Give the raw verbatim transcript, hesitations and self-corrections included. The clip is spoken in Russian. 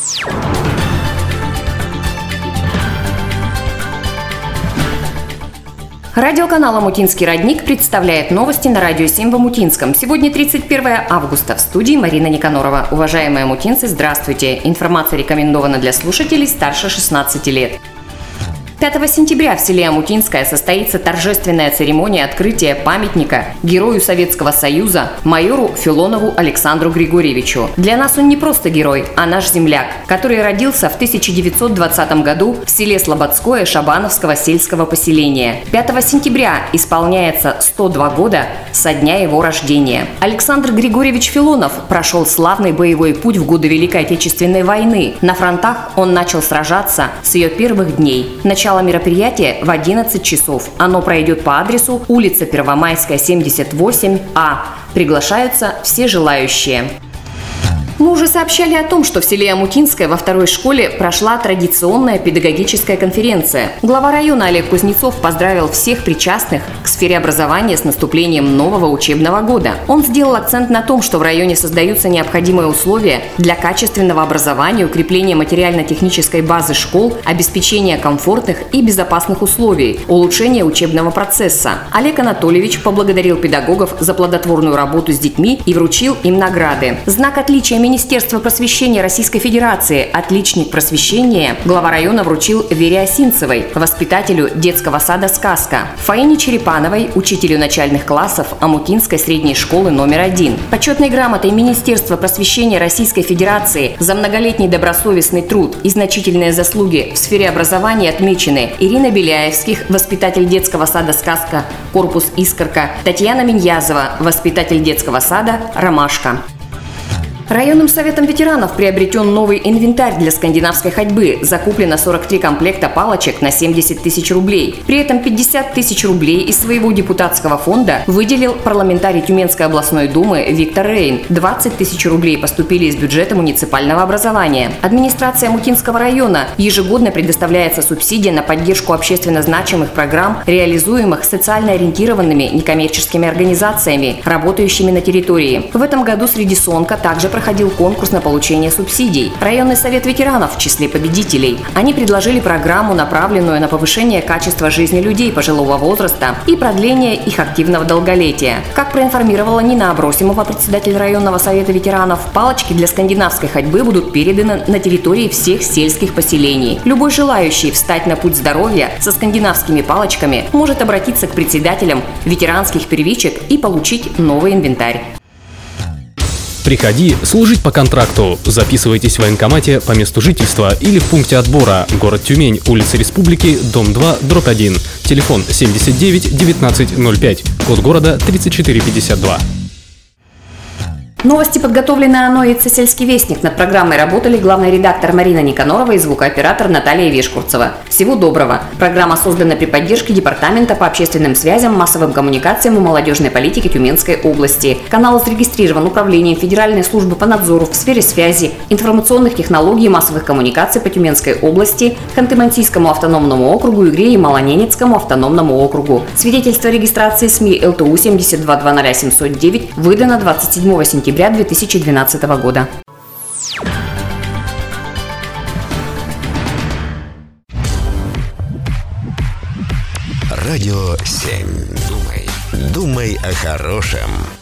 Радиоканал «Омутинский родник» представляет новости на Радио семь в Омутинском. Сегодня тридцать первое августа. В студии Марина Никонорова. Уважаемые омутинцы, здравствуйте. Информация рекомендована для слушателей старше шестнадцати лет. пятого сентября в селе Омутинское состоится торжественная церемония открытия памятника Герою Советского Союза майору Филонову Александру Григорьевичу. Для нас он не просто герой, а наш земляк, который родился в тысяча девятьсот двадцатом году в селе Слободское Шабановского сельского поселения. пятого сентября исполняется сто два года со дня его рождения. Александр Григорьевич Филонов прошел славный боевой путь в годы Великой Отечественной войны. На фронтах он начал сражаться с ее первых дней. Начало мероприятия в одиннадцать часов. Оно пройдет по адресу улица Первомайская, семьдесят восемь А. Приглашаются все желающие. Мы уже сообщали о том, что в селе Омутинское во второй школе прошла традиционная педагогическая конференция. Глава района Олег Кузнецов поздравил всех причастных к сфере образования с наступлением нового учебного года. Он сделал акцент на том, что в районе создаются необходимые условия для качественного образования, укрепления материально-технической базы школ, обеспечения комфортных и безопасных условий, улучшения учебного процесса. Олег Анатольевич поблагодарил педагогов за плодотворную работу с детьми и вручил им награды. Знак отличия Министерства просвещения Российской Федерации «Отличник просвещения» глава района вручил Вере Осинцевой, воспитателю детского сада «Сказка», Фаине Черепановой, учителю начальных классов Омутинской средней школы номер один. Почетной грамотой Министерства просвещения Российской Федерации за многолетний добросовестный труд и значительные заслуги в сфере образования отмечены Ирина Беляевских, воспитатель детского сада «Сказка», корпус «Искорка», Татьяна Миньязова, воспитатель детского сада «Ромашка». Районным советом ветеранов приобретен новый инвентарь для скандинавской ходьбы. Закуплено сорок три комплекта палочек на семьдесят тысяч рублей. При этом пятьдесят тысяч рублей из своего депутатского фонда выделил парламентарий Тюменской областной думы Виктор Рейн. двадцать тысяч рублей поступили из бюджета муниципального образования. Администрация Омутинского района ежегодно предоставляется субсидия на поддержку общественно значимых программ, реализуемых социально ориентированными некоммерческими организациями, работающими на территории. В этом году среди СОНКа также проходил конкурс на получение субсидий. Районный совет ветеранов в числе победителей. Они предложили программу, направленную на повышение качества жизни людей пожилого возраста и продление их активного долголетия. Как проинформировала Нина Абросимова, председатель районного совета ветеранов, палочки для скандинавской ходьбы будут переданы на территории всех сельских поселений. Любой желающий встать на путь здоровья со скандинавскими палочками может обратиться к председателям ветеранских первичек и получить новый инвентарь. Приходи служить по контракту. Записывайтесь в военкомате по месту жительства или в пункте отбора. Город Тюмень, улица Республики, дом два, дробь один. Телефон семьдесят девять девятнадцать ноль пять. Код города тридцать четыре пятьдесят два. Новости подготовлены ОНОИЦ «Сельский вестник». Над программой работали главный редактор Марина Никонорова и звукооператор Наталья Вишкурцева. Всего доброго. Программа создана при поддержке Департамента по общественным связям, массовым коммуникациям и молодежной политике Тюменской области. Канал зарегистрирован Управлением Федеральной службы по надзору в сфере связи, информационных технологий и массовых коммуникаций по Тюменской области, Ханты-Мансийскому автономному округу, Игре и Малоненецкому автономному округу. Свидетельство о регистрации СМИ эл тэ у семь два два ноль семь ноль девять выдано двадцать седьмого сентября две тысячи двенадцатого года. Радио семь. Думай, думай о хорошем.